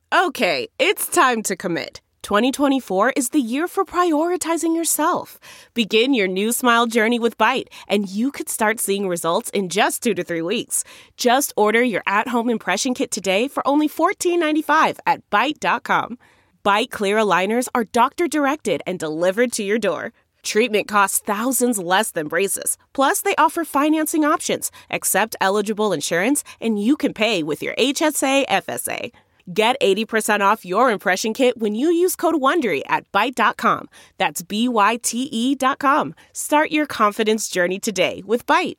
Okay, it's time to commit. 2024 is the year for prioritizing yourself. Begin your new smile journey with Byte, and you could start seeing results in just 2 to 3 weeks. Just order your at-home impression kit today for only $14.95 at Byte.com. Byte Clear aligners are doctor-directed and delivered to your door. Treatment costs thousands less than braces. Plus, they offer financing options, accept eligible insurance, and you can pay with your HSA, FSA. Get 80% off your impression kit when you use code WONDERY at Byte.com. That's BYTE.com. Start your confidence journey today with Byte.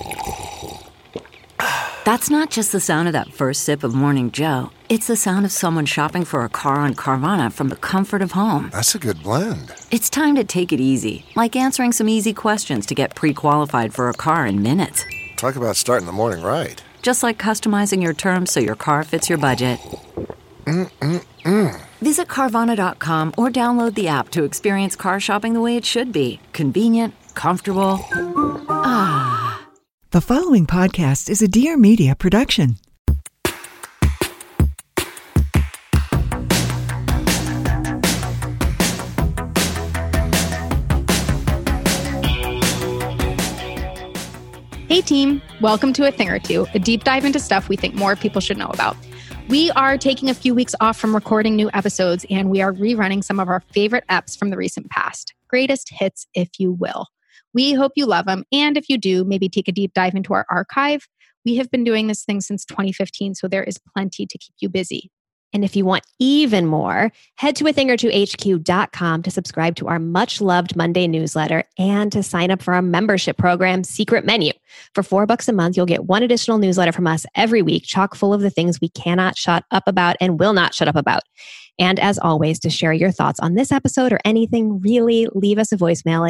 That's not just the sound of that first sip of Morning Joe. It's the sound of someone shopping for a car on Carvana from the comfort of home. That's a good blend. It's time to take it easy, like answering some easy questions to get pre-qualified for a car in minutes. Talk about starting the morning right. Just like customizing your terms so your car fits your budget. Visit Carvana.com or download the app to experience car shopping the way it should be. Convenient, comfortable. Ah. The following podcast is a Dear Media production. Hey team, welcome to A Thing or Two, a deep dive into stuff we think more people should know about. We are taking a few weeks off from recording new episodes, and we are rerunning some of our favorite eps from the recent past. Greatest hits, if you will. We hope you love them, and if you do, maybe take a deep dive into our archive. We have been doing this thing since 2015, so there is plenty to keep you busy. And if you want even more, head to athingertwohq.com to subscribe to our much-loved Monday newsletter and to sign up for our membership program, Secret Menu. For $4 a month, you'll get one additional newsletter from us every week, chock full of the things we cannot shut up about and will not shut up about. And as always, to share your thoughts on this episode or anything, really leave us a voicemail at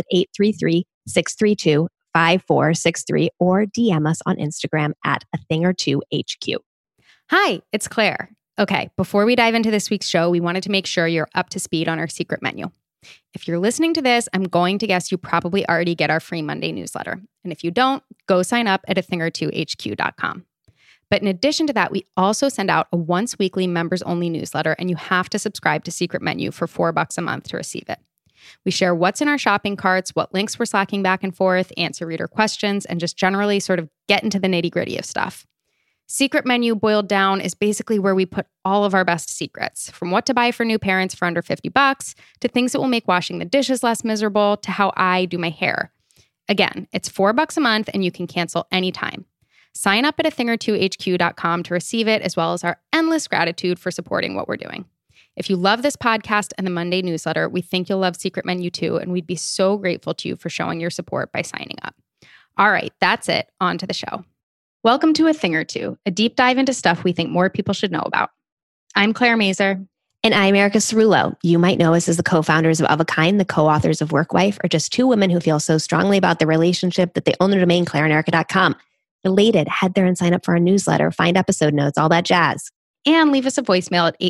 833-632-5463 or DM us on Instagram at athingertwohq. Hi, it's Claire. Okay, before we dive into this week's show, we wanted to make sure you're up to speed on our secret menu. If you're listening to this, I'm going to guess you probably already get our free Monday newsletter. And if you don't, go sign up at athingertwohq.com. But in addition to that, we also send out a once-weekly members-only newsletter, and you have to subscribe to Secret Menu for $4 a month to receive it. We share what's in our shopping carts, what links we're slacking back and forth, answer reader questions, and just generally sort of get into the nitty-gritty of stuff. Secret Menu boiled down is basically where we put all of our best secrets, from what to buy for new parents for under $50 to things that will make washing the dishes less miserable to how I do my hair. Again, it's $4 a month and you can cancel anytime. Sign up at athingertwohq.com to receive it, as well as our endless gratitude for supporting what we're doing. If you love this podcast and the Monday newsletter, we think you'll love Secret Menu too, and we'd be so grateful to you for showing your support by signing up. All right, that's it. On to the show. Welcome to A Thing or Two, a deep dive into stuff we think more people should know about. I'm Claire Mazur. And I'm Erica Cerullo. You might know us as the co-founders of a Kind, the co-authors of Workwife, or just two women who feel so strongly about the relationship that they own the domain claireanderica.com. Related, head there and sign up for our newsletter, find episode notes, all that jazz. And leave us a voicemail at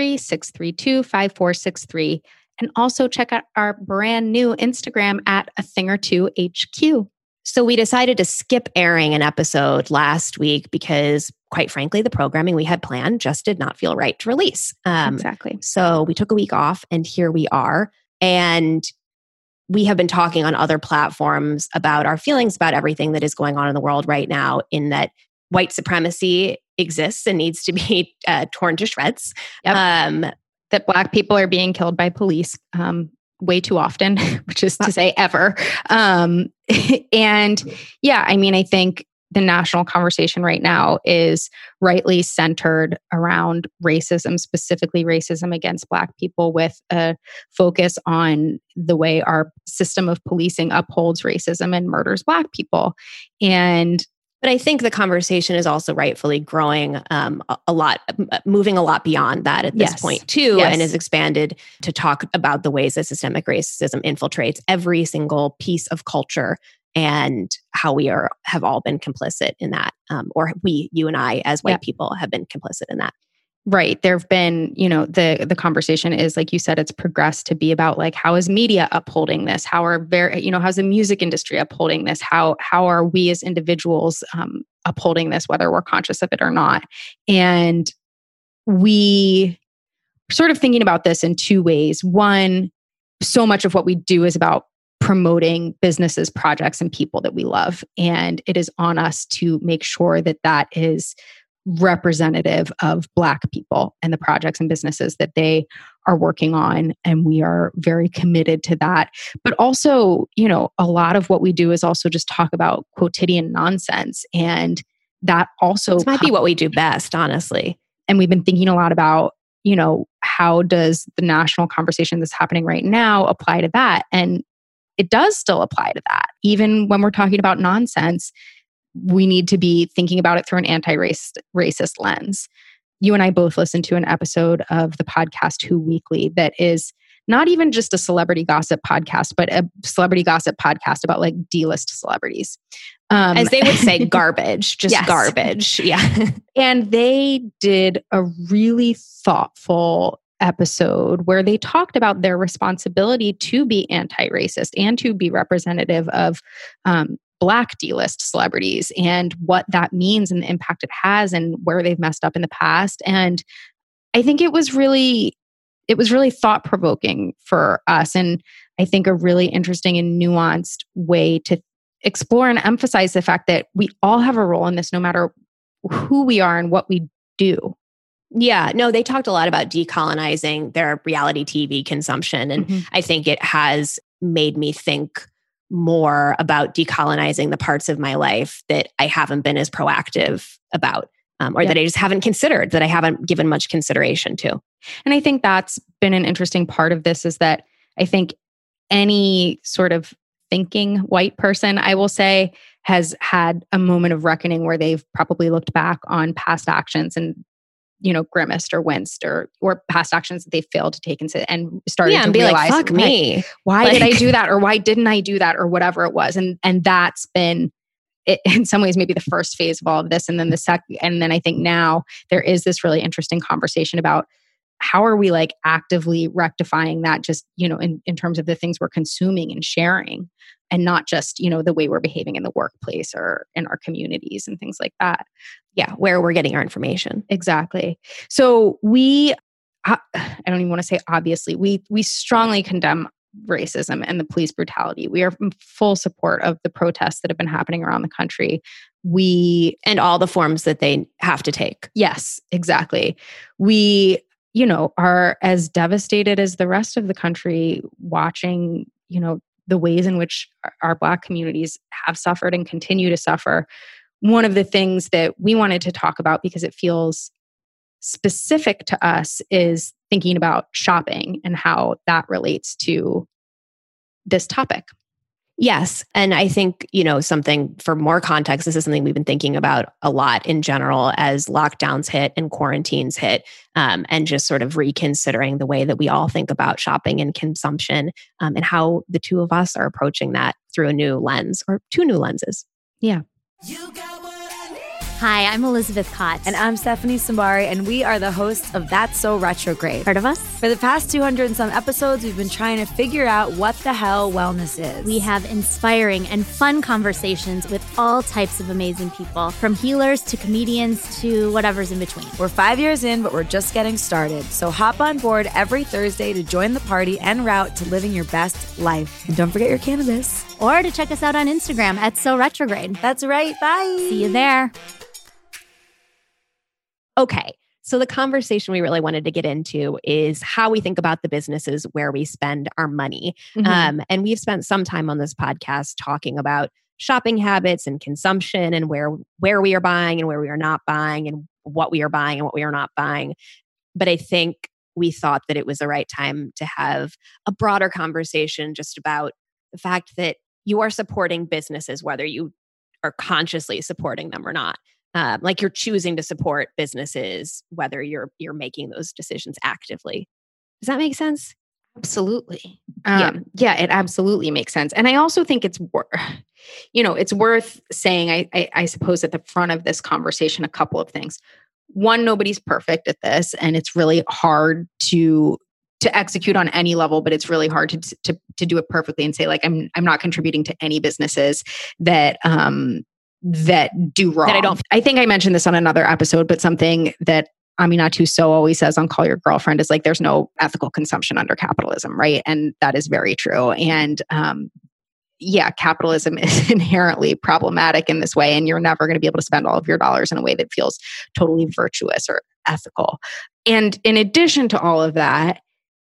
833-632-5463. And also check out our brand new Instagram at A Thing or Two HQ. So we decided to skip airing an episode last week because, quite frankly, the programming we had planned just did not feel right to release. Exactly. So we took a week off and here we are. And we have been talking on other platforms about our feelings about everything that is going on in the world right now, in that white supremacy exists and needs to be torn to shreds. Yep. That Black people are being killed by police way too often, which is to say ever. And yeah, I mean, I think the national conversation right now is rightly centered around racism, specifically racism against Black people, with a focus on the way our system of policing upholds racism and murders Black people. But I think the conversation is also rightfully growing a lot, moving a lot beyond that at this point too, and has expanded to talk about the ways that systemic racism infiltrates every single piece of culture and how we have all been complicit in that, or you and I as white people have been complicit in that. Right. There have been, the conversation is, like you said, it's progressed to be about like, how is media upholding this? How's the music industry upholding this? How are we as individuals upholding this, whether we're conscious of it or not? And we sort of thinking about this in two ways. One, so much of what we do is about promoting businesses, projects, and people that we love. And it is on us to make sure that that is representative of Black people and the projects and businesses that they are working on. And we are very committed to that. But also, a lot of what we do is also just talk about quotidian nonsense. And that also This might be what we do best, honestly. And we've been thinking a lot about, how does the national conversation that's happening right now apply to that? And it does still apply to that. Even when we're talking about nonsense, we need to be thinking about it through an anti-racist lens. You and I both listened to an episode of the podcast Who Weekly that is not even just a celebrity gossip podcast, but a celebrity gossip podcast about like D-list celebrities. As they would say, garbage, just Yes. garbage. Yeah. And they did a really thoughtful episode where they talked about their responsibility to be anti-racist and to be representative of Black D-list celebrities and what that means and the impact it has and where they've messed up in the past. And I think it was really thought-provoking for us, and I think a really interesting and nuanced way to explore and emphasize the fact that we all have a role in this no matter who we are and what we do. Yeah, no, they talked a lot about decolonizing their reality TV consumption. And I think it has made me think more about decolonizing the parts of my life that I haven't been as proactive about, or that I just haven't considered, that I haven't given much consideration to. And I think that's been an interesting part of this is that I think any sort of thinking white person, I will say, has had a moment of reckoning where they've probably looked back on past actions and grimaced or winced or past actions that they failed to take and started to be realize, like, fuck me. Why did I do that? Or why didn't I do that? Or whatever it was. And that's been, in some ways, maybe the first phase of all of this. And then the second, and then I think now there is this really interesting conversation about how are we like actively rectifying that just, in terms of the things we're consuming and sharing and not just, the way we're behaving in the workplace or in our communities and things like that. Yeah, where we're getting our information. Exactly. So I don't even want to say obviously, we strongly condemn racism and the police brutality. We are in full support of the protests that have been happening around the country. And all the forms that they have to take. Yes, exactly. We, are as devastated as the rest of the country watching, the ways in which our Black communities have suffered and continue to suffer. One of the things that we wanted to talk about, because it feels specific to us, is thinking about shopping and how that relates to this topic. Yes. And I think, something for more context, this is something we've been thinking about a lot in general as lockdowns hit and quarantines hit, and just sort of reconsidering the way that we all think about shopping and consumption, and how the two of us are approaching that through a new lens or two new lenses. Yeah. Hi, I'm Elizabeth Kott. And I'm Stephanie Sambari, and we are the hosts of That's So Retrograde. Heard of us? For the past 200 and some episodes, we've been trying to figure out what the hell wellness is. We have inspiring and fun conversations with all types of amazing people, from healers to comedians to whatever's in between. We're 5 years in, but we're just getting started. So hop on board every Thursday to join the party en route to living your best life. And don't forget your cannabis. Or to check us out on Instagram at So Retrograde. That's right. Bye. See you there. Okay, so the conversation we really wanted to get into is how we think about the businesses where we spend our money. And we've spent some time on this podcast talking about shopping habits and consumption and where we are buying and where we are not buying and what we are buying and what we are not buying. But I think we thought that it was the right time to have a broader conversation just about the fact that you are supporting businesses, whether you are consciously supporting them or not. Like you're choosing to support businesses, whether you're making those decisions actively. Does that make sense? Absolutely. Yeah, it absolutely makes sense. And I also think it's worth saying, I suppose at the front of this conversation, a couple of things. One, nobody's perfect at this, and it's really hard to execute on any level, but it's really hard to do it perfectly and say, like, I'm not contributing to any businesses that do wrong. I think I mentioned this on another episode, but something that Aminatou Sow always says on Call Your Girlfriend is like, there's no ethical consumption under capitalism, right? And that is very true. And capitalism is inherently problematic in this way, and you're never going to be able to spend all of your dollars in a way that feels totally virtuous or ethical. And in addition to all of that,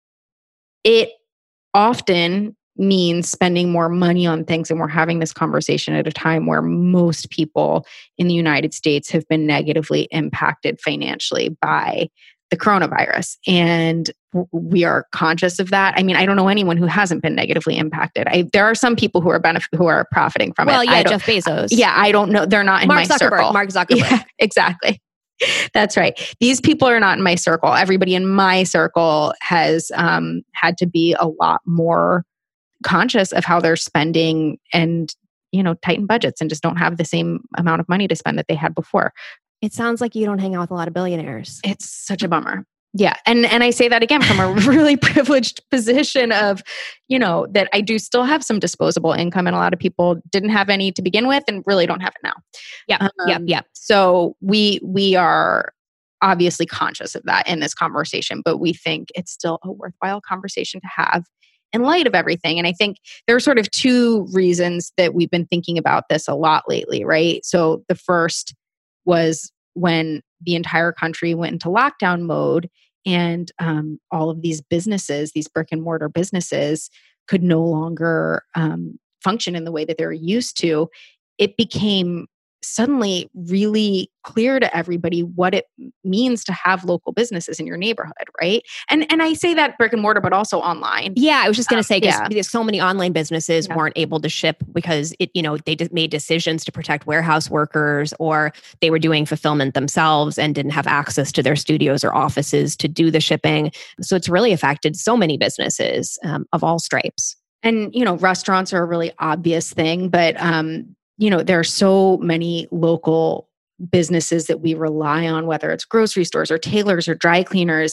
it often means spending more money on things. And we're having this conversation at a time where most people in the United States have been negatively impacted financially by the coronavirus. And we are conscious of that. I mean, I don't know anyone who hasn't been negatively impacted. There are some people who are profiting from it. Well, yeah, Jeff Bezos. Yeah, I don't know. They're not in my circle. Mark Zuckerberg. Yeah, exactly. That's right. These people are not in my circle. Everybody in my circle has had to be a lot more conscious of how they're spending and, tighten budgets and just don't have the same amount of money to spend that they had before. It sounds like you don't hang out with a lot of billionaires. It's such a bummer. Yeah. And I say that again from a really privileged position of, that I do still have some disposable income, and a lot of people didn't have any to begin with and really don't have it now. Yeah. So we are obviously conscious of that in this conversation, but we think it's still a worthwhile conversation to have in light of everything. And I think there are sort of two reasons that we've been thinking about this a lot lately, right? So the first was when the entire country went into lockdown mode, and all of these businesses, these brick and mortar businesses, could no longer function in the way that they were used to. It became suddenly really clear to everybody what it means to have local businesses in your neighborhood, right? And I say that brick and mortar, but also online. Yeah, I was just going to say, because so many online businesses weren't able to ship because they just made decisions to protect warehouse workers, or they were doing fulfillment themselves and didn't have access to their studios or offices to do the shipping. So it's really affected so many businesses of all stripes. And, restaurants are a really obvious thing, but there are so many local businesses that we rely on, whether it's grocery stores or tailors or dry cleaners,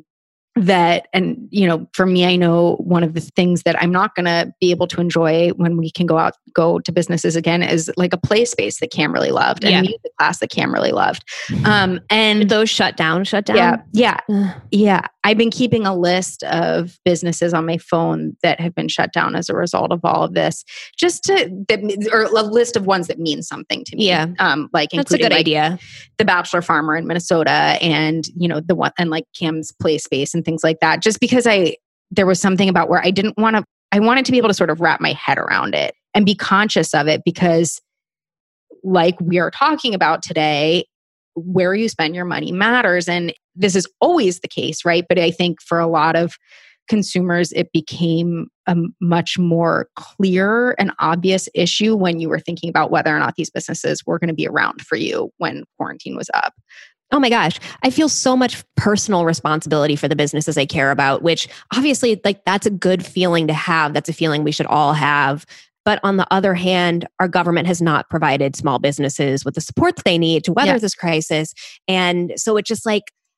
for me, I know one of the things that I'm not going to be able to enjoy when we can go to businesses again is like a play space that Cam really loved and a music class that Cam really loved. And those shut down. Yeah. I've been keeping a list of businesses on my phone that have been shut down as a result of all of this, or a list of ones that mean something to me. Yeah. That's a good idea. The Bachelor Farmer in Minnesota, and, the one, and like Cam's play space and things like that, just because there was something about where I wanted to be able to sort of wrap my head around it and be conscious of it, because like we are talking about today, where you spend your money matters. And this is always the case, right? But I think for a lot of consumers, it became a much more clear and obvious issue when you were thinking about whether or not these businesses were going to be around for you when quarantine was up. Oh my gosh. I feel so much personal responsibility for the businesses I care about, which obviously that's a good feeling to have. That's a feeling we should all have. But on the other hand, our government has not provided small businesses with the support that they need to weather this crisis. And so it's just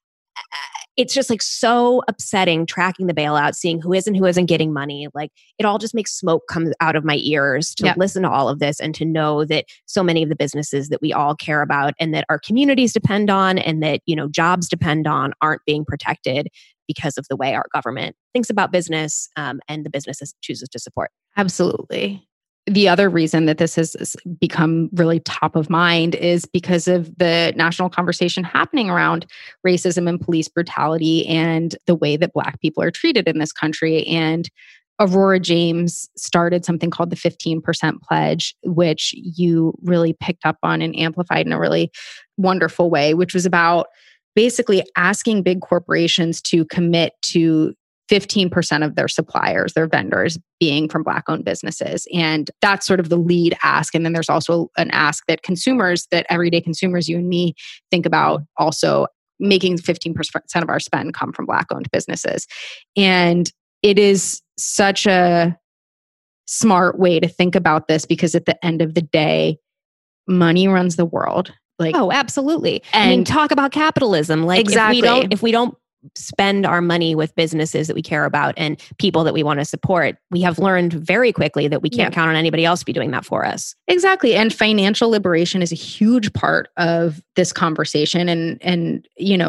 so upsetting tracking the bailout, seeing who is and who isn't getting money. Like, it all just makes smoke come out of my ears to listen to all of this and to know that so many of the businesses that we all care about and that our communities depend on and that, jobs depend on aren't being protected because of the way our government thinks about business and the businesses chooses to support. Absolutely. The other reason that this has become really top of mind is because of the national conversation happening around racism and police brutality and the way that Black people are treated in this country. And Aurora James started something called the 15% Pledge, which you really picked up on and amplified in a really wonderful way, which was about basically asking big corporations to commit to 15% of their suppliers, their vendors, being from Black-owned businesses. And that's sort of the lead ask. And then there's also an ask that everyday consumers, you and me, think about also making 15% of our spend come from Black-owned businesses. And it is such a smart way to think about this, because at the end of the day, money runs the world. Oh, absolutely. And talk about capitalism. Exactly. If we don't spend our money with businesses that we care about and people that we want to support, we have learned very quickly that we can't count on anybody else to be doing that for us. Exactly. And financial liberation is a huge part of this conversation. And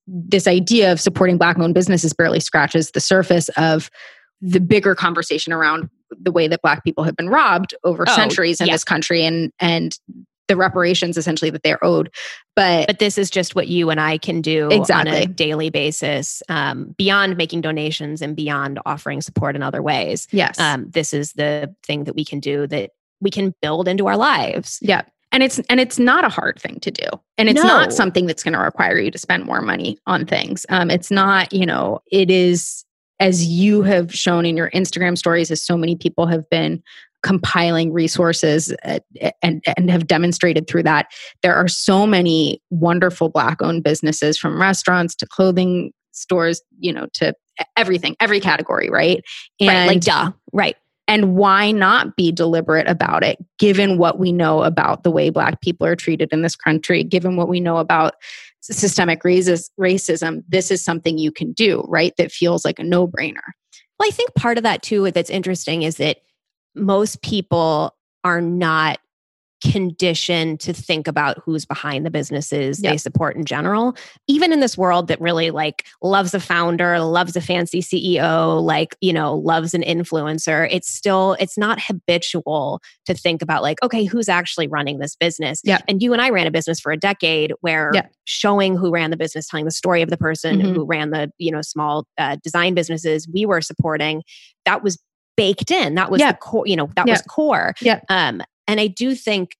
this idea of supporting Black-owned businesses barely scratches the surface of the bigger conversation around the way that Black people have been robbed over centuries in this country and the reparations essentially that they're owed. But this is just what you and I can do on a daily basis, beyond making donations and beyond offering support in other ways. Yes. This is the thing that we can do that we can build into our lives. Yeah. And it's not a hard thing to do. And it's not something that's going to require you to spend more money on things. It's not, it is, as you have shown in your Instagram stories, as so many people have been compiling resources and have demonstrated through that. There are so many wonderful Black-owned businesses, from restaurants to clothing stores, to everything, every category, right? And right. And why not be deliberate about it, given what we know about the way Black people are treated in this country, given what we know about systemic racism? This is something you can do, right? That feels like a no-brainer. Well, I think part of that too that's interesting is that most people are not conditioned to think about who's behind the businesses they support in general. Even in this world that really loves a founder, loves a fancy CEO, loves an influencer, it's not habitual to think about okay, who's actually running this business? Yeah. And you and I ran a business for a decade where showing who ran the business, telling the story of the person who ran the, small design businesses we were supporting, that was baked in. That was the core, was core. Yeah. And I do think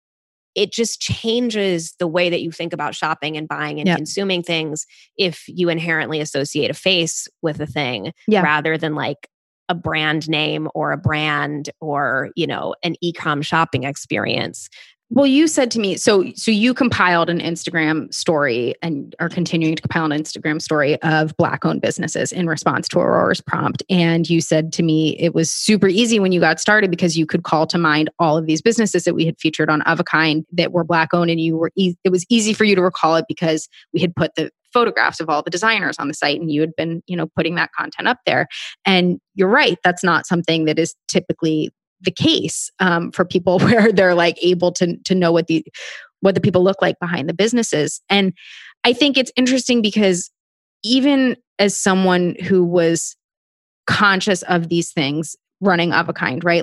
it just changes the way that you think about shopping and buying and consuming things if you inherently associate a face with a thing rather than a brand name or a brand or, an e-com shopping experience. Well, you said to me, so you compiled an Instagram story and are continuing to compile an Instagram story of Black-owned businesses in response to Aurora's prompt. And you said to me, it was super easy when you got started because you could call to mind all of these businesses that we had featured on Of a Kind that were Black-owned, and it was easy for you to recall it because we had put the photographs of all the designers on the site and you had been, putting that content up there. And you're right, that's not something that is typically the case for people where they're able to know what the people look like behind the businesses. And I think it's interesting because even as someone who was conscious of these things running Of a Kind, right?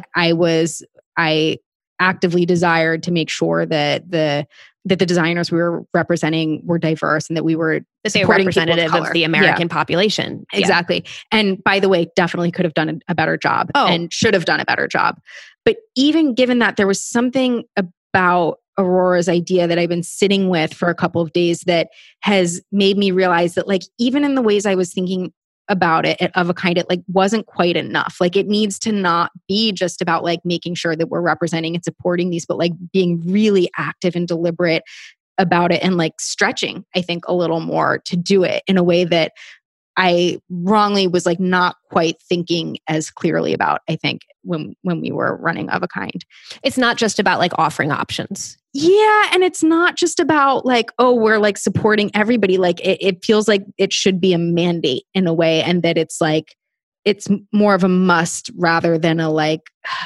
I actively desired to make sure that the designers we were representing were diverse and that we were representative of the American population. Exactly. And by the way, definitely could have done a better job and should have done a better job. But even given that, there was something about Aurora's idea that I've been sitting with for a couple of days that has made me realize that even in the ways I was thinking about it Of a Kind, it wasn't quite enough. It needs to not be just about making sure that we're representing and supporting these, but being really active and deliberate about it and stretching, I think, a little more to do it in a way that I wrongly was not quite thinking as clearly about, I think, when we were running Of a Kind. It's not just about offering options. Yeah. And it's not just about we're supporting everybody. It feels like it should be a mandate in a way. And that it's it's more of a must rather than a what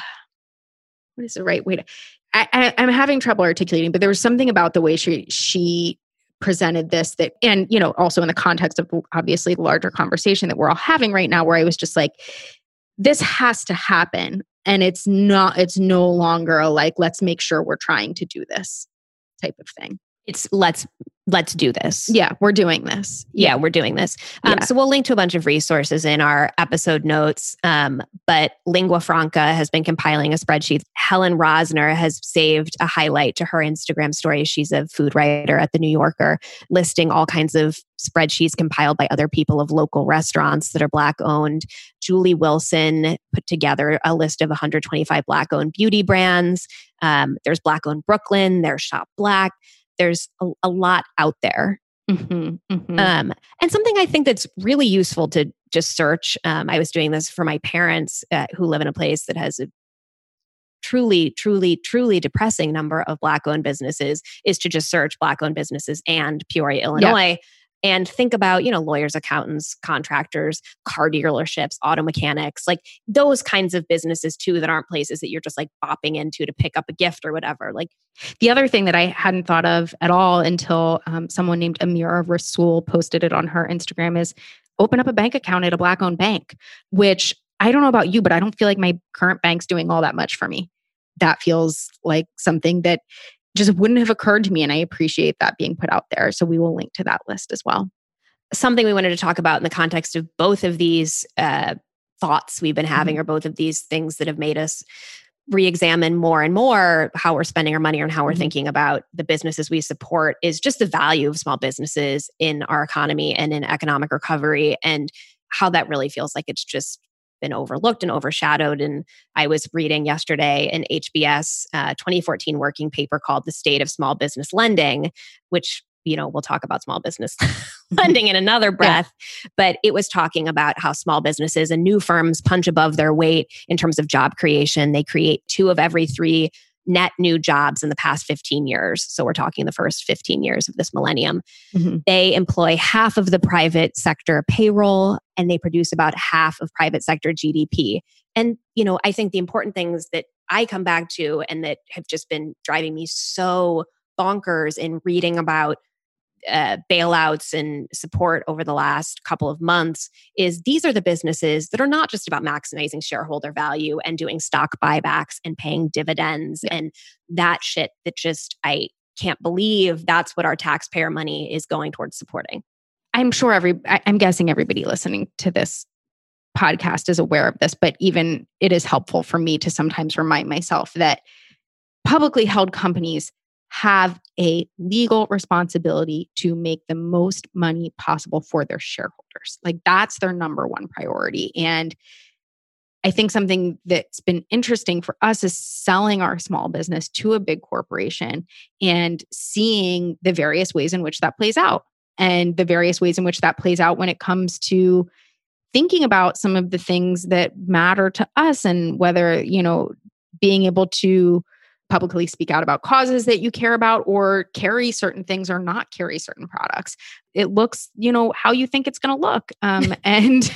is the right way to, I'm having trouble articulating, but there was something about the way she presented this that, and, also in the context of obviously the larger conversation that we're all having right now, where I was just this has to happen. And it's no longer a let's make sure we're trying to do this type of thing. It's let's do this. Yeah, we're doing this. Yeah, we're doing this. So we'll link to a bunch of resources in our episode notes. But Lingua Franca has been compiling a spreadsheet. Helen Rosner has saved a highlight to her Instagram story. She's a food writer at The New Yorker, listing all kinds of spreadsheets compiled by other people of local restaurants that are Black-owned. Julie Wilson put together a list of 125 Black-owned beauty brands. There's Black-owned Brooklyn. There's Shop Black. There's a lot out there. And something I think that's really useful to just search. I was doing this for my parents who live in a place that has a truly, truly, truly depressing number of Black-owned businesses, is to just search Black-owned businesses and Peoria, Illinois. And think about, lawyers, accountants, contractors, car dealerships, auto mechanics, like those kinds of businesses too, that aren't places that you're just like bopping into to pick up a gift or whatever. Like the other thing that I hadn't thought of at all until someone named Amira Rasul posted it on her Instagram is open up a bank account at a Black-owned bank, which I don't know about you, but I don't feel like my current bank's doing all that much for me. That feels like something that just wouldn't have occurred to me. And I appreciate that being put out there. So we will link to that list as well. Something we wanted to talk about in the context of both of these thoughts we've been having, or both of these things that have made us re-examine more and more how we're spending our money and how we're thinking about the businesses we support, is just the value of small businesses in our economy and in economic recovery, and how that really feels like it's just been overlooked and overshadowed. And I was reading yesterday an HBS 2014 working paper called The State of Small Business Lending, which, we'll talk about small business lending in another breath, but it was talking about how small businesses and new firms punch above their weight in terms of job creation. They create 2 of every 3 net new jobs in the past 15 years. So we're talking the first 15 years of this millennium. They employ half of the private sector payroll, and they produce about half of private sector GDP. And, I think the important things that I come back to and that have just been driving me so bonkers in reading about bailouts and support over the last couple of months is these are the businesses that are not just about maximizing shareholder value and doing stock buybacks and paying dividends and that shit that just, I can't believe that's what our taxpayer money is going towards supporting. I'm sure I'm guessing everybody listening to this podcast is aware of this, but even it is helpful for me to sometimes remind myself that publicly held companies have a legal responsibility to make the most money possible for their shareholders. Like that's their number one priority. And I think something that's been interesting for us is selling our small business to a big corporation and seeing the various ways in which that plays out, and the various ways in which that plays out when it comes to thinking about some of the things that matter to us, and whether, being able to publicly speak out about causes that you care about, or carry certain things or not carry certain products. It looks, how you think it's going to look. And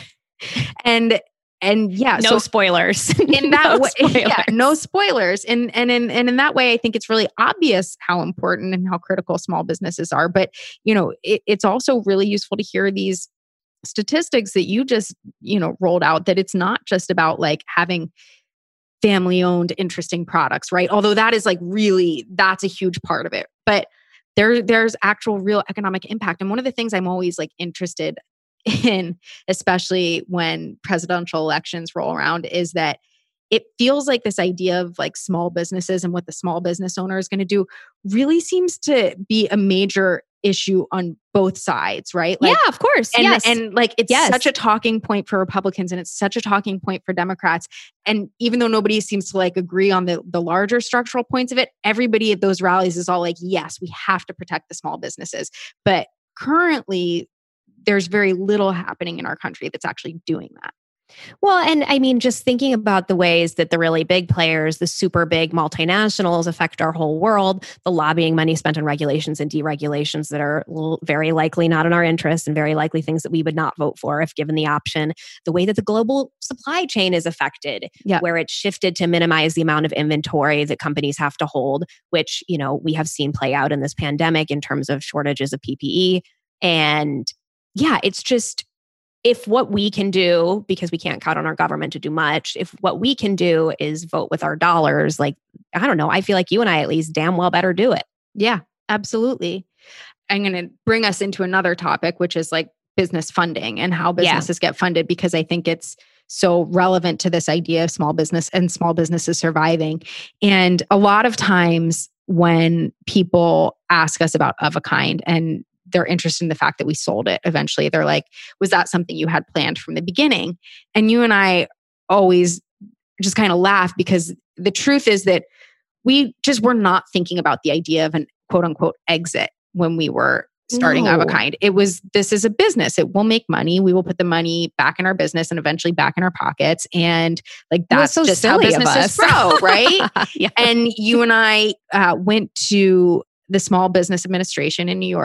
yeah, no spoilers. In that way, no spoilers. And in that way, I think it's really obvious how important and how critical small businesses are. But, it's also really useful to hear these statistics that you just, rolled out, that it's not just about like having family-owned, interesting products, right? Although that is like really, that's a huge part of it. But there's actual real economic impact. And one of the things I'm always like interested in, especially when presidential elections roll around, is that it feels like this idea of like small businesses and what the small business owner is going to do really seems to be a major issue on both sides, right? Like, yeah, of course. And like, it's such a talking point for Republicans, and it's such a talking point for Democrats. And even though nobody seems to like agree on the larger structural points of it, everybody at those rallies is all like, yes, we have to protect the small businesses. But currently, there's very little happening in our country that's actually doing that. Well, and I mean, just thinking about the ways that the really big players, the super big multinationals affect our whole world, the lobbying money spent on regulations and deregulations that are very likely not in our interest and very likely things that we would not vote for if given the option, the way that the global supply chain is affected, where it's shifted to minimize the amount of inventory that companies have to hold, which, we have seen play out in this pandemic in terms of shortages of PPE. And yeah, it's just, if what we can do, because we can't count on our government to do much, if what we can do is vote with our dollars, like, I don't know, I feel like you and I at least damn well better do it. Yeah, absolutely. I'm going to bring us into another topic, which is like business funding and how businesses get funded, because I think it's so relevant to this idea of small business and small businesses surviving. And a lot of times when people ask us about Of a Kind and they're interested in the fact that we sold it eventually, they're like, was that something you had planned from the beginning? And you and I always just kind of laugh, because the truth is that we just were not thinking about the idea of an quote unquote exit when we were starting Of a Kind. It was, this is a business. It will make money. We will put the money back in our business and eventually back in our pockets. And like, that's so just how businesses grow, right? And you and I went to the Small Business Administration in New York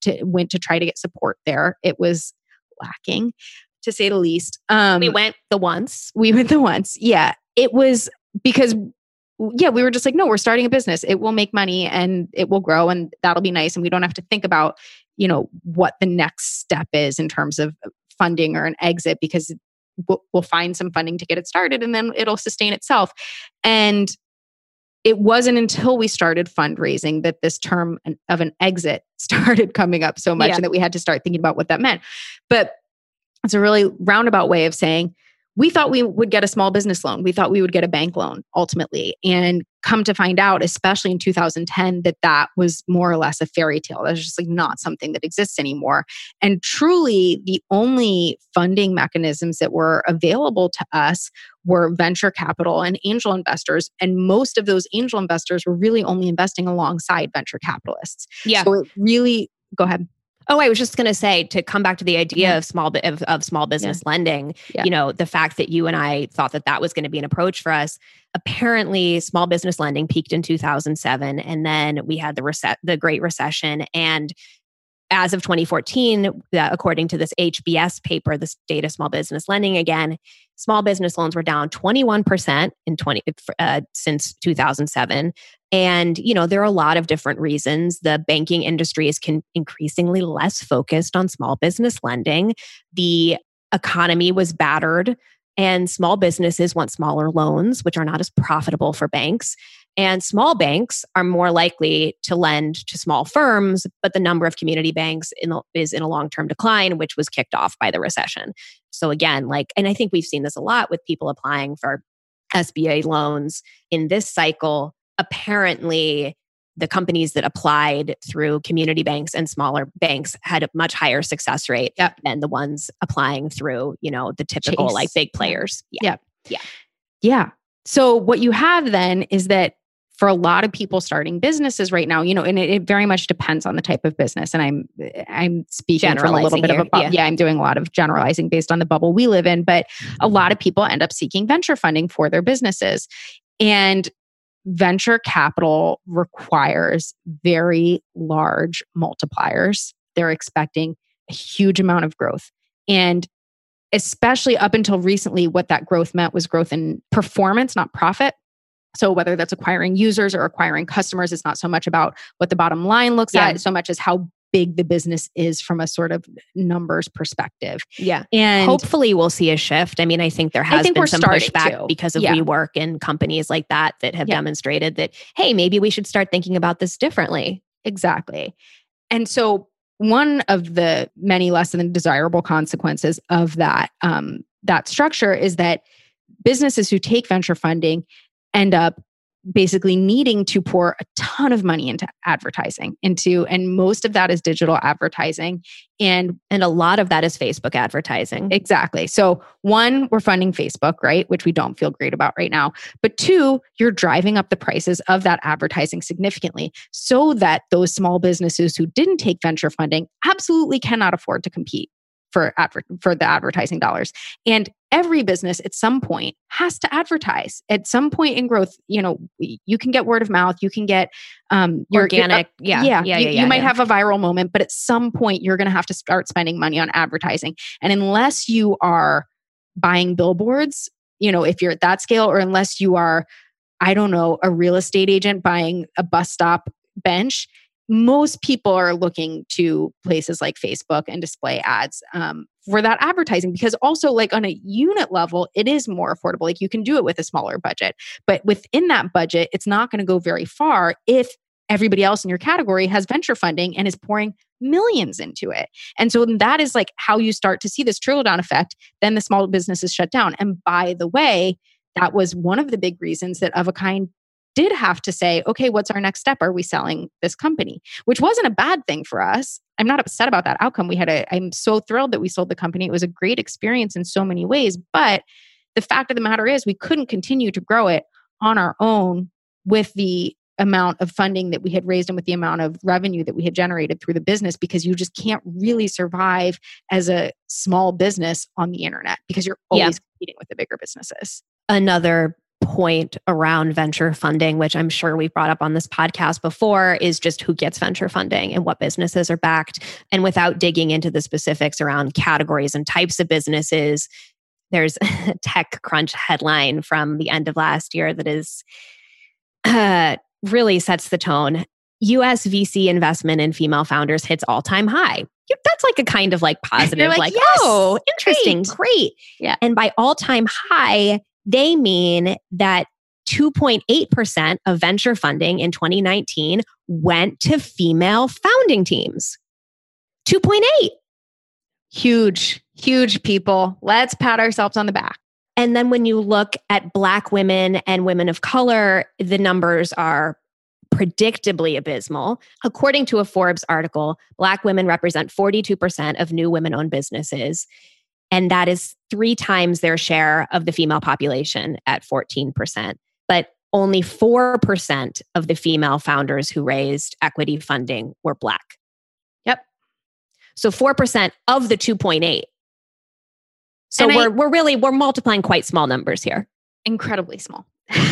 went to try to get support there. It was lacking, to say the least. We went the once. Yeah. It was because, we were just like, no, we're starting a business. It will make money and it will grow and that'll be nice. And we don't have to think about, what the next step is in terms of funding or an exit, because we'll find some funding to get it started and then it'll sustain itself. And it wasn't until we started fundraising that this term of an exit started coming up so much and that we had to start thinking about what that meant. But it's a really roundabout way of saying, we thought we would get a small business loan. We thought we would get a bank loan ultimately. And come to find out, especially in 2010, that was more or less a fairy tale. That was just like not something that exists anymore. And truly the only funding mechanisms that were available to us were venture capital and angel investors. And most of those angel investors were really only investing alongside venture capitalists. Yeah. So it really, go ahead. Oh, I was just going to say, to come back to the idea of small business lending, the fact that you and I thought that was going to be an approach for us. Apparently, small business lending peaked in 2007, and then we had the Great Recession. And as of 2014, according to this HBS paper, the State of Small Business Lending, again, small business loans were down 21% since 2007. And, there are a lot of different reasons. The banking industry is increasingly less focused on small business lending. The economy was battered, and small businesses want smaller loans, which are not as profitable for banks. And small banks are more likely to lend to small firms, but the number of community banks is in a long-term decline, which was kicked off by the recession. So again, and I think we've seen this a lot with people applying for SBA loans in this cycle. Apparently, the companies that applied through community banks and smaller banks had a much higher success rate than the ones applying through, the typical Chase. Big players. Yeah. So what you have then is that for a lot of people starting businesses right now, and it very much depends on the type of business. And I'm speaking from a little bit of a bubble. I'm doing a lot of generalizing based on the bubble we live in, but a lot of people end up seeking venture funding for their businesses. And venture capital requires very large multipliers. They're expecting a huge amount of growth. And especially up until recently, what that growth meant was growth in performance, not profit. So whether that's acquiring users or acquiring customers, it's not so much about what the bottom line looks at, so much as how big the business is from a sort of numbers perspective. Yeah. And hopefully we'll see a shift. I mean, I think there has been some pushback because of WeWork and companies like that have demonstrated that, hey, maybe we should start thinking about this differently. Exactly. And so one of the many less than desirable consequences of that, that structure is that businesses who take venture funding end up basically needing to pour a ton of money into advertising, and most of that is digital advertising. And a lot of that is Facebook advertising. Exactly. So one, we're funding Facebook, right? Which we don't feel great about right now. But two, you're driving up the prices of that advertising significantly so that those small businesses who didn't take venture funding absolutely cannot afford to compete for the advertising dollars. And every business at some point has to advertise. At some point in growth, you can get word of mouth, you can get organic. You might have a viral moment, but at some point you're going to have to start spending money on advertising. And unless you are buying billboards, if you're at that scale, or unless you are, a real estate agent buying a bus stop bench, most people are looking to places like Facebook and display ads for that advertising, because also on a unit level, it is more affordable. You can do it with a smaller budget, but within that budget, it's not going to go very far if everybody else in your category has venture funding and is pouring millions into it. And so that is how you start to see this trickle down effect. Then the small businesses shut down. And by the way, that was one of the big reasons that Of a Kind did have to say, okay, what's our next step? Are we selling this company? Which wasn't a bad thing for us. I'm not upset about that outcome. I'm so thrilled that we sold the company. It was a great experience in so many ways. But the fact of the matter is we couldn't continue to grow it on our own with the amount of funding that we had raised and with the amount of revenue that we had generated through the business, because you just can't really survive as a small business on the internet because you're always competing with the bigger businesses. Another point around venture funding, which I'm sure we've brought up on this podcast before, is just who gets venture funding and what businesses are backed. And without digging into the specifics around categories and types of businesses, there's a TechCrunch headline from the end of last year that is really sets the tone. US VC investment in female founders hits all-time high. That's like a kind of like positive, like, yes, oh, interesting, great. Yeah. And by all-time high, they mean that 2.8% of venture funding in 2019 went to female founding teams. 2.8. Huge people. Let's pat ourselves on the back. And then when you look at Black women and women of color, the numbers are predictably abysmal. According to a Forbes article, Black women represent 42% of new women-owned businesses. And that is 3 times their share of the female population at 14%. But only 4% of the female founders who raised equity funding were Black. Yep. So 4% of the 2.8. So we're multiplying quite small numbers here. Incredibly small.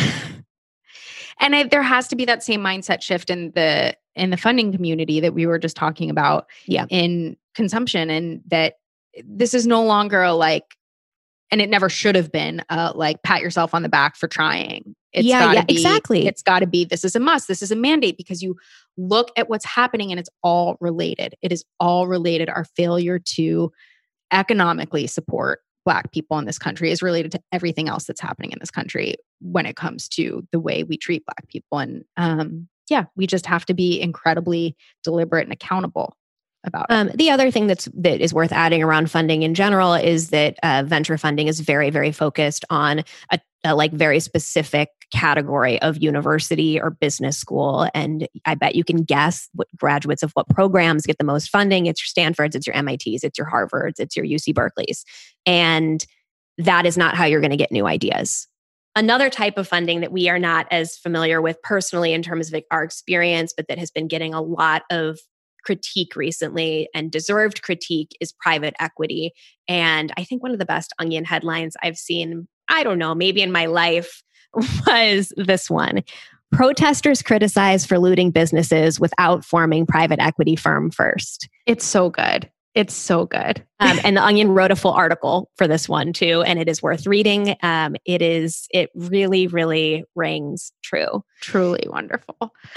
And there has to be that same mindset shift in the funding community that we were just talking about in consumption, and that this is no longer and it never should have been pat yourself on the back for trying. Exactly. It's got to be, this is a must. This is a mandate, because you look at what's happening and it's all related. It is all related. Our failure to economically support Black people in this country is related to everything else that's happening in this country when it comes to the way we treat Black people. And we just have to be incredibly deliberate and accountable about it. The other thing that is worth adding around funding in general is that venture funding is very, very focused on a very specific category of university or business school. And I bet you can guess what graduates of what programs get the most funding. It's your Stanfords, it's your MITs, it's your Harvards, it's your UC Berkeleys. And that is not how you're going to get new ideas. Another type of funding that we are not as familiar with personally in terms of our experience, but that has been getting a lot of critique recently and deserved critique, is private equity. And I think one of the best Onion headlines I've seen, I don't know, maybe in my life, was this one. Protesters criticized for looting businesses without forming private equity firm first. It's so good. It's so good. And the Onion wrote a full article for this one too, and it is worth reading. It really, really rings true. Truly wonderful.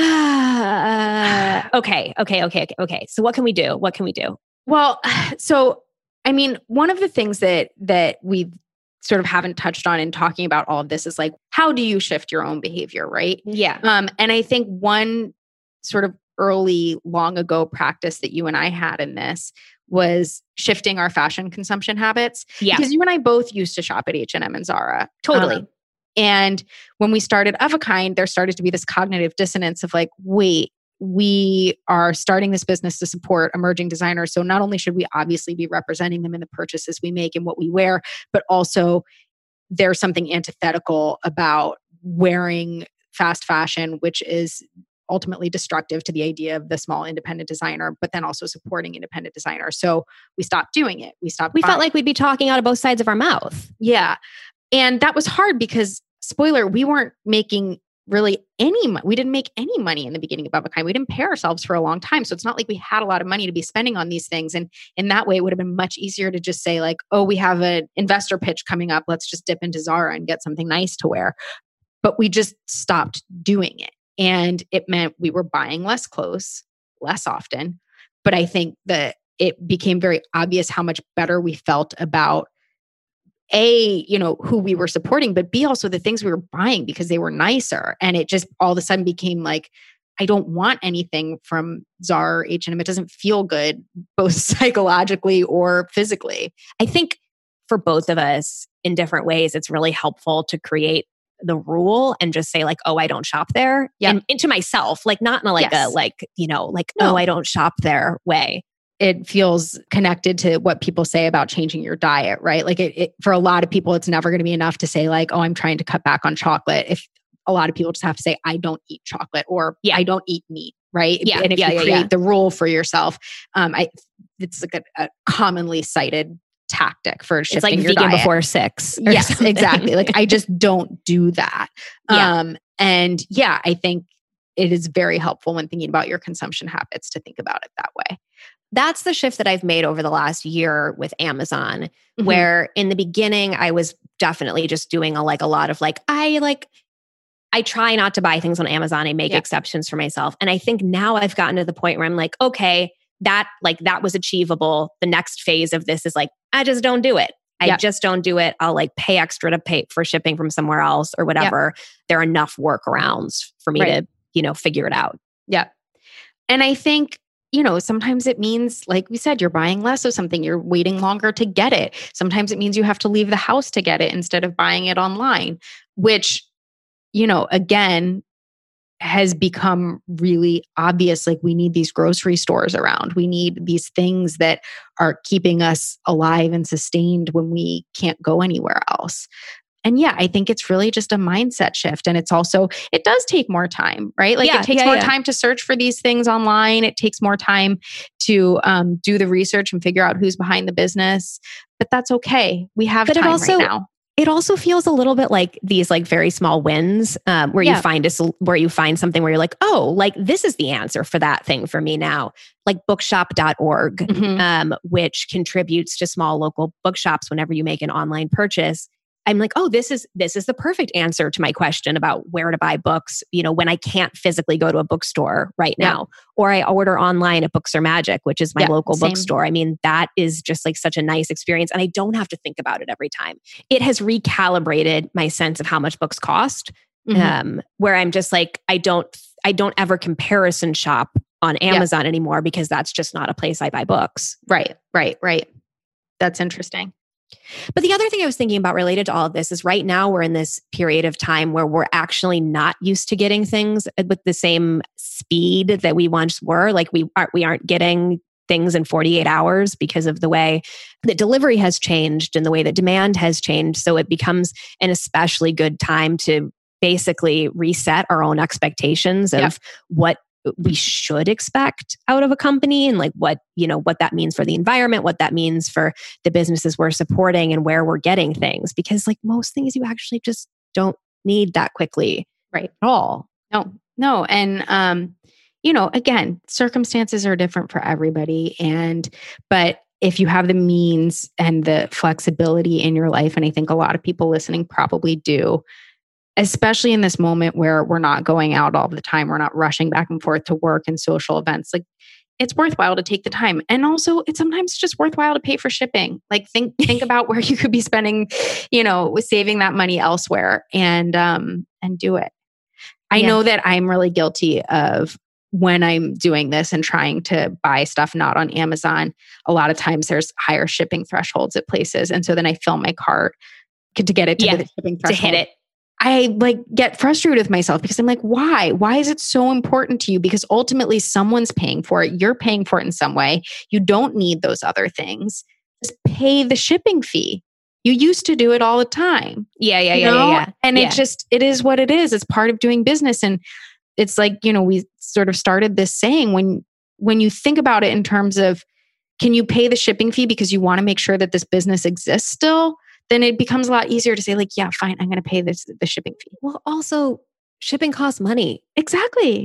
Okay. So what can we do? Well, so, I mean, one of the things that we sort of haven't touched on in talking about all of this is how do you shift your own behavior, right? Yeah. And I think one sort of early, long ago practice that you and I had in this was shifting our fashion consumption habits. Yeah. Because you and I both used to shop at H&M and Zara. Totally. And when we started Of a Kind, there started to be this cognitive dissonance of wait, we are starting this business to support emerging designers. So not only should we obviously be representing them in the purchases we make and what we wear, but also there's something antithetical about wearing fast fashion, which is ultimately destructive to the idea of the small independent designer, but then also supporting independent designers. So we stopped doing it. We felt like we'd be talking out of both sides of our mouth. Yeah. And that was hard because, spoiler, we weren't making really any money. We didn't make any money in the beginning of Of a Kind. We didn't pay ourselves for a long time. So it's not like we had a lot of money to be spending on these things. And in that way, it would have been much easier to just say oh, we have an investor pitch coming up. Let's just dip into Zara and get something nice to wear. But we just stopped doing it. And it meant we were buying less clothes, less often. But I think that it became very obvious how much better we felt about A, who we were supporting, but B, also the things we were buying because they were nicer. And it just all of a sudden became I don't want anything from Zara or H&M. It doesn't feel good, both psychologically or physically. I think for both of us in different ways, it's really helpful to create the rule and just say oh, I don't shop there. Yeah. And to myself, not in No. I don't shop there way. It feels connected to what people say about changing your diet, right? It for a lot of people, it's never going to be enough to say oh, I'm trying to cut back on chocolate. If a lot of people just have to say, I don't eat chocolate or I don't eat meat, right? Yeah. And if you create the rule for yourself, it's a commonly cited tactic for shifting It's like your vegan diet. before 6. Yes, something. exactly. Like I just don't do that. Yeah. And yeah, I think it is very helpful when thinking about your consumption habits to think about it that way. That's the shift that I've made over the last year with Amazon, Mhm. where in the beginning I was definitely just doing a lot of I try not to buy things on Amazon. I make exceptions for myself. And I think now I've gotten to the point where I'm like, okay, that was achievable. The next phase of this is like, I just don't do it. I just don't do it. I'll pay extra to pay for shipping from somewhere else or whatever. There are enough workarounds for me to, figure it out. Yeah. And I think, sometimes it means, like we said, you're buying less of something, you're waiting longer to get it. Sometimes it means you have to leave the house to get it instead of buying it online, which, again, has become really obvious. Like we need these grocery stores around. We need these things that are keeping us alive and sustained when we can't go anywhere else. And yeah, I think it's really just a mindset shift. And it does take more time, right? Like it takes more time to search for these things online. It takes more time to do the research and figure out who's behind the business. But that's okay. We have time right now. It also feels a little bit like these very small wins where you find something where you're like, oh, this is the answer for that thing for me now. Like bookshop.org, which contributes to small local bookshops whenever you make an online purchase. I'm like, oh, this is the perfect answer to my question about where to buy books, when I can't physically go to a bookstore right now. Or I order online at Books Are Magic, which is my local bookstore. I mean, that is just such a nice experience. And I don't have to think about it every time. It has recalibrated my sense of how much books cost, where I'm just I don't ever comparison shop on Amazon anymore because that's just not a place I buy books. Right. That's interesting. But the other thing I was thinking about related to all of this is right now we're in this period of time where we're actually not used to getting things with the same speed that we once were. Like we aren't getting things in 48 hours because of the way that delivery has changed and the way that demand has changed. So it becomes an especially good time to basically reset our own expectations of what we should expect out of a company and what that means for the environment, what that means for the businesses we're supporting and where we're getting things. Because most things you actually just don't need that quickly at all. No. And, again, circumstances are different for everybody. But if you have the means and the flexibility in your life, and I think a lot of people listening probably do, especially in this moment where we're not going out all the time, we're not rushing back and forth to work and social events. It's worthwhile to take the time. And also it's sometimes just worthwhile to pay for shipping. Think about where you could be spending, saving that money elsewhere and do it. I know that I'm really guilty of when I'm doing this and trying to buy stuff not on Amazon. A lot of times there's higher shipping thresholds at places. And so then I fill my cart to get it to the shipping threshold. To hit it. I get frustrated with myself because I'm like, why? Why is it so important to you? Because ultimately someone's paying for it. You're paying for it in some way. You don't need those other things. Just pay the shipping fee. You used to do it all the time. Yeah. And it is what it is. It's part of doing business. And it's we sort of started this saying when you think about it in terms of, can you pay the shipping fee because you want to make sure that this business exists still? Then it becomes a lot easier to say yeah, fine, I'm going to pay the shipping fee. Well, also shipping costs money. Exactly.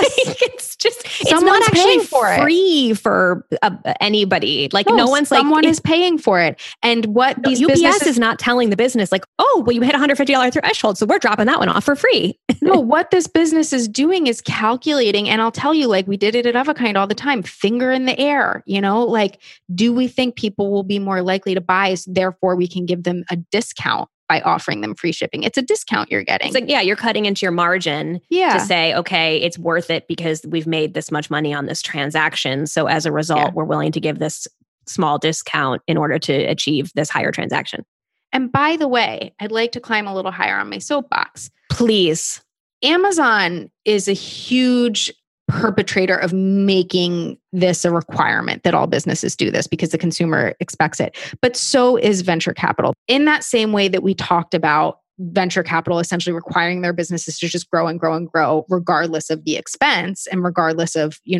Yes. It's not actually free for anybody. No one's someone is paying for it. And what these UPS is not telling the business oh, well, you hit $150 threshold, so we're dropping that one off for free. No, what this business is doing is calculating. And I'll tell you, we did it at Of a Kind all the time, finger in the air, do we think people will be more likely to buy? So therefore we can give them a discount by offering them free shipping. It's a discount you're getting. It's you're cutting into your margin to say, okay, it's worth it because we've made this much money on this transaction. So as a result, we're willing to give this small discount in order to achieve this higher transaction. And by the way, I'd like to climb a little higher on my soapbox. Please. Amazon is a huge perpetrator of making this a requirement that all businesses do this because the consumer expects it. But so is venture capital. In that same way that we talked about venture capital essentially requiring their businesses to just grow and grow and grow, regardless of the expense and regardless of,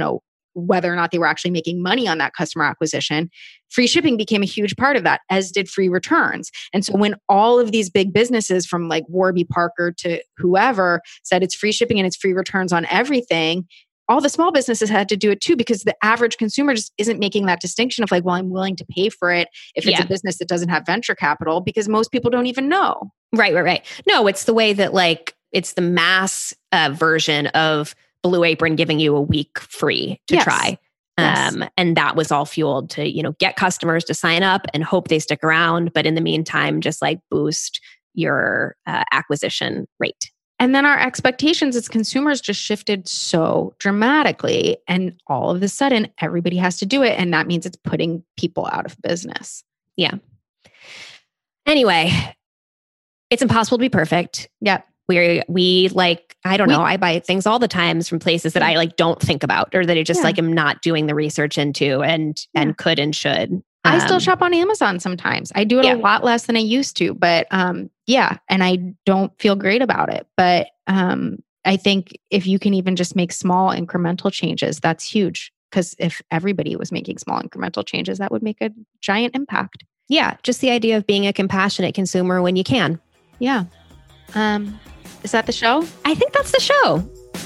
whether or not they were actually making money on that customer acquisition, free shipping became a huge part of that, as did free returns. And so when all of these big businesses from like Warby Parker to whoever said it's free shipping and it's free returns on everything, all the small businesses had to do it too, because the average consumer just isn't making that distinction of like, well, I'm willing to pay for it if it's a business that doesn't have venture capital, because most people don't even know. Right. No, it's the way that like, it's the mass version of Blue Apron giving you a week free to try. And that was all fueled to, get customers to sign up and hope they stick around. But in the meantime, just like boost your acquisition rate. And then our expectations as consumers just shifted so dramatically. And all of a sudden, everybody has to do it. And that means it's putting people out of business. Yeah. Anyway, it's impossible to be perfect. Yeah. We like, I don't know, I buy things all the times from places that I like don't think about, or that I just like am not doing the research into and could and should. I still shop on Amazon sometimes. I do it a lot less than I used to, but and I don't feel great about it. But I think if you can even just make small incremental changes, that's huge. Because if everybody was making small incremental changes, that would make a giant impact. Yeah, just the idea of being a compassionate consumer when you can. Yeah. Is that the show? I think that's the show.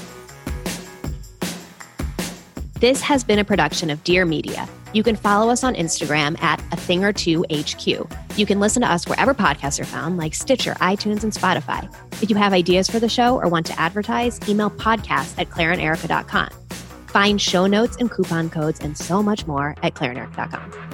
This has been a production of Dear Media. You can follow us on Instagram at @AthingOrTwoHQ. You can listen to us wherever podcasts are found, like Stitcher, iTunes, and Spotify. If you have ideas for the show or want to advertise, email podcast@claireanderica.com. Find show notes and coupon codes and so much more at claireanderica.com.